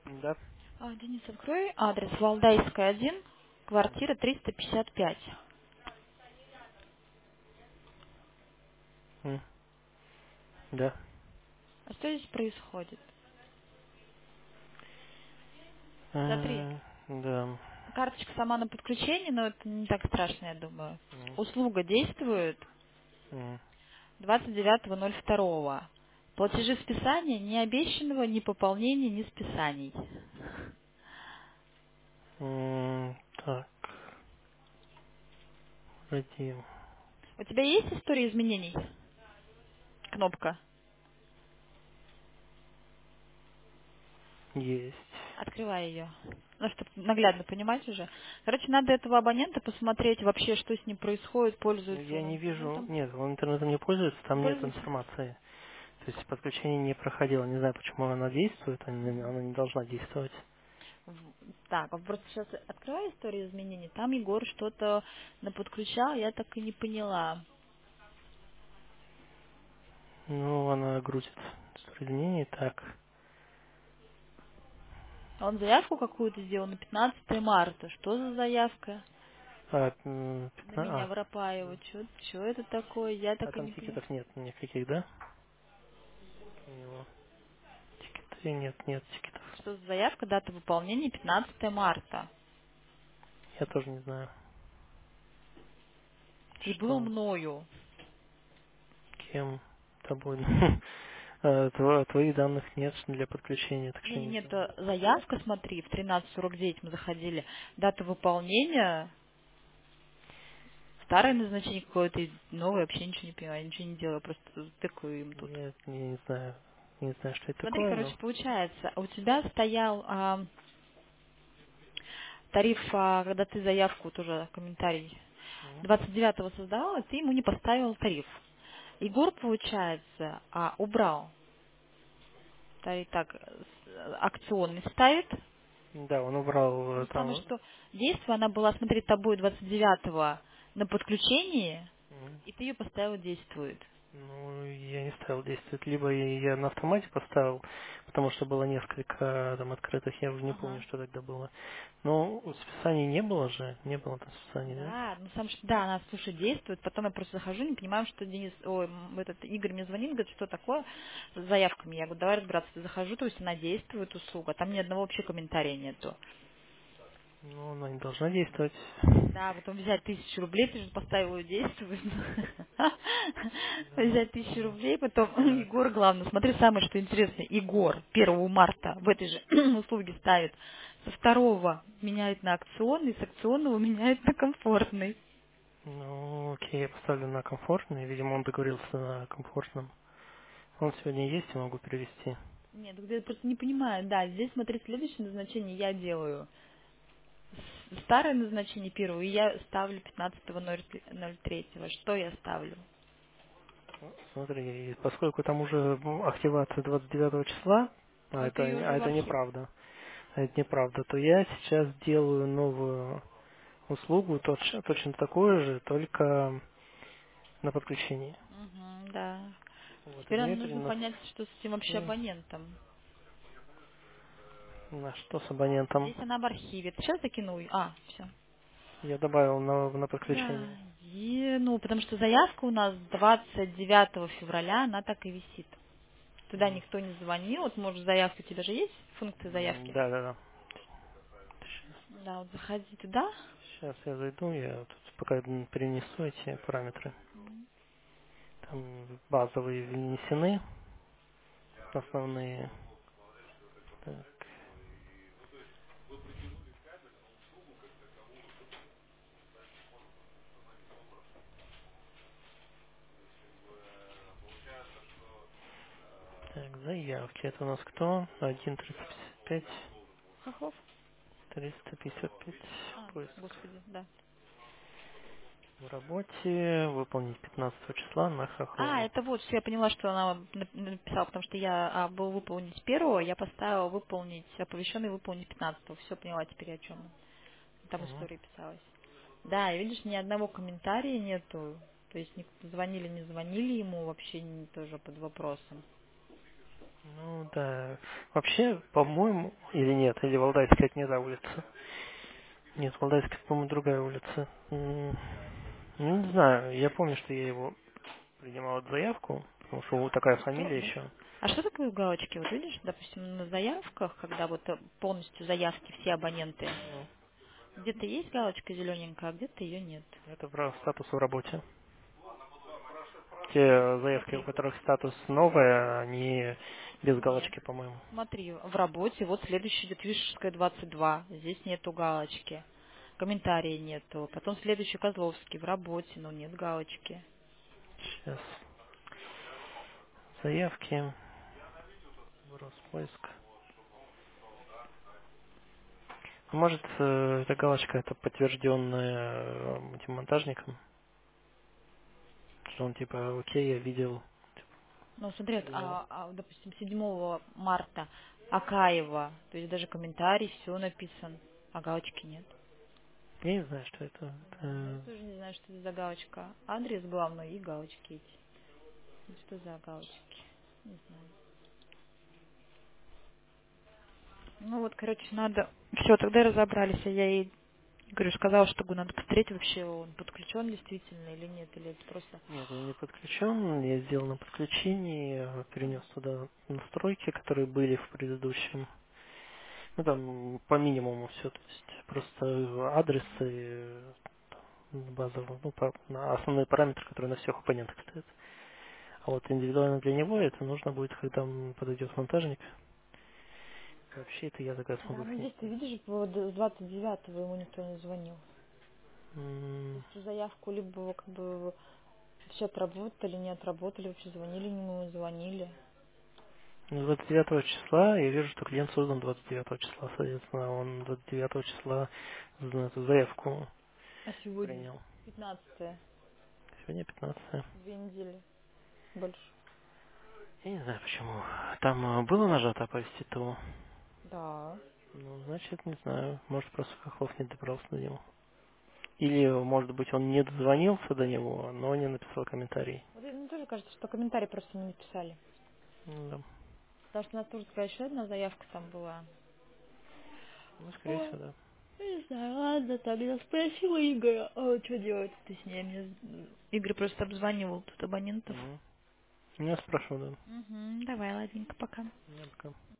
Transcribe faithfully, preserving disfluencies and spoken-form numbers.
Да. А, Денис, открой адрес Валдайская, один, квартира триста пятьдесят пять. М, Да. А что здесь происходит? Смотри, Э, Да. карточка сама на подключении, но это не так страшно, я думаю. М, Услуга действует м, двадцать девятого ноль второго. Платежи списания ни обещанного, ни пополнения, ни списаний. м, Так, вроде У тебя есть история изменений? Кнопка. есть. Открывай ее. Ну, чтобы наглядно понимать уже. Короче, надо этого абонента посмотреть вообще, что с ним происходит, Ну, пользуется я он не вижу... интернетом. Нет, он интернетом не пользуется, Не там нет пользуется? информации. То есть подключение не проходило. Не знаю, почему она действует, она не она не должна действовать. В- Так, а просто сейчас открываю историю изменений. Там Егор что-то наподключал, я так и не поняла. Ну, она грузит соединение, так. Он заявку какую-то сделал на пятнадцатое марта. Что за заявка? А, м, На пятна- меня а, Воропаева. Что это такое? Я а так и там не поняла. тикетов нет никаких, да? У него. Тикеты нет, нет тикетов. Что за заявка? Дата выполнения пятнадцатое марта. Я тоже не знаю, И был что, мною. кем тобой. Э, тво- Твоих данных нет для подключения, так что Не, не нет, знаю. заявка, смотри, в тринадцать сорок девять мы заходили. Дата выполнения, старое назначение какое-то, и новое, вообще ничего не понимаю, ничего не делаю, просто тыкаю им тут. Я не, не знаю, не знаю, что это Смотри, такое, короче, но... получается, у тебя стоял а, тариф, а, когда ты заявку, тоже комментарий, М, двадцать девятого создавала, ты ему не поставил тариф. Егор, получается, а, убрал тариф, так, с- акционный ставит. Да, он убрал э, Ну, самое там... что, действие, она была, смотри, тобой двадцать девятого на подключении, м, и ты ее поставил действует. Ну, я не ставил действовать. Либо я я на автомате поставил, потому что было несколько э, там открытых, я уже не помню, Ага. что тогда было. Но списаний не было же, не было там списаний, да? Да, ну сам что, да, она, слушай, действует, потом я просто захожу, не понимаю, что Денис, ой, м, этот Игорь мне звонит, говорит, что такое с заявками. Я говорю, давай разбираться, захожу, то есть она действует, услуга, там ни одного вообще комментария нету. Ну, она не должна действовать. Да, потом взять тысячу рублей, ты же поставил ее действовать. Да. Взять тысячу М, рублей, потом Так. Егор, главное, смотри, самое, что интересно, Егор первого марта в этой же услуге ставит, со второго меняет на акционный, с акционного меняет на комфортный. Ну, окей, я поставлю на комфортный. Видимо, он договорился на комфортном. Он сегодня есть, я могу перевести. Нет, я просто не понимаю, да, здесь, смотри, следующее назначение я делаю. С- Старое назначение первого, и я ставлю пятнадцатого ноль третьего. Что я ставлю? Смотри, поскольку там уже м, активация двадцать девятого числа, а Но это, ты ее уже а в это архив. неправда, а это неправда, то я сейчас делаю новую услугу, точ- точно такую же, только на подключении. Угу, да. Вот, и Теперь нам мне нужно понять, переносить что с этим вообще абонентом. на что с абонентом. Здесь она в архиве. Ты сейчас закинул? А, все. Я добавил на, на Да, подключение. е- ну, потому что заявка у нас двадцать девятого февраля, она так и висит. Туда М, никто не звонил. Вот, может, заявка у тебя же есть, функция м, заявки? Да, да, да. Да, вот заходи туда. Сейчас я зайду, я тут пока перенесу эти параметры. Там базовые внесены, основные. Так, так, заявки. Это у нас кто? Один триста пятьдесят пять, Хохлов? триста пятьдесят пять. А, Поиск. господи, да. В работе. Выполнить пятнадцатого числа на А, Хохлову. это вот, что я поняла, что она нап- написала, потому что я а, был выполнить первого, я поставила выполнить, оповещенный выполнить пятнадцатого. Все поняла теперь о чем. Там Мгм. история писалась. Да, и видишь, ни одного комментария нету. То есть ник- звонили, не звонили ему, вообще не- тоже под вопросом. Ну да. Вообще, по-моему, или нет, или Валдайская это не та улица. Нет, Валдайская, по-моему, другая улица. М, Ну, не знаю, я помню, что я его принимал эту заявку, потому что у него такая Что? фамилия Да. еще. А что такое галочки? Вот видишь, допустим, на заявках, когда вот э, полностью заявки все абоненты, Ну, где-то есть галочка зелененькая, а где-то ее нет. это про статус в работе. Те заявки, у Смотри, которых статус новый, они без нет. галочки, по-моему. Смотри, в работе вот следующий идет Вишерская двадцать два, здесь нету галочки. Комментария нету. Потом следующий Козловский в работе, но нет галочки. Сейчас. Заявки. Роспоиск. Может, э, эта галочка это подтвержденная э, этим монтажником, что он типа, окей, я видел, Ну, смотри, вот, принял. а, а, допустим, седьмого марта Акаева, то есть даже комментарий, все написан, а галочки нет. Я не знаю, что это. Да, я Это тоже не знаю, что это за галочка. Адрес главный и галочки эти. Ну, что за галочки? Не знаю. Ну вот, короче, надо... Все, тогда разобрались. А я ей говорю, сказала, что надо посмотреть вообще, он подключен действительно или нет, или это просто... нет, он не подключен. Я сделал на подключении, э, перенес туда настройки, которые были в предыдущем. Ну там по минимуму все, то есть просто адресы, э, базовые, ну, по- на основные параметры, которые на всех оппонентах стоят. А вот индивидуально для него это нужно будет, когда м, подойдет монтажник. Вообще это я тогда Да, смогу ну здесь ты финансировать. видишь, вот с двадцать девятого ему никто не звонил. То М, есть эту заявку либо его как бы все отработали, не отработали, вообще звонили ему, не звонили. ну, двадцать девятого числа я вижу, что клиент создан двадцать девятого числа, соответственно, он двадцать девятого числа за эту заявку А сегодня принял. пятнадцатое, Сегодня пятнадцатое. две недели больше. Я не знаю почему. Там э, было нажато оповестить ТО? Да. Ну, значит, не знаю. Может, просто Хохлов не добрался до него. Или, может быть, он не дозвонился до него, но не написал комментарий. Вот мне тоже кажется, что комментарий просто не написали. Ну, да. Потому что у нас тоже такая еще одна заявка там была. Ну, скорее Ой, всего, да. не знаю, ладно, там я спросила Игоря, а что делать ты с ней? Мне Игорь просто обзванивал тут абонентов. Угу. Я спрошу, да. Угу, давай, ладненько, пока. Я пока.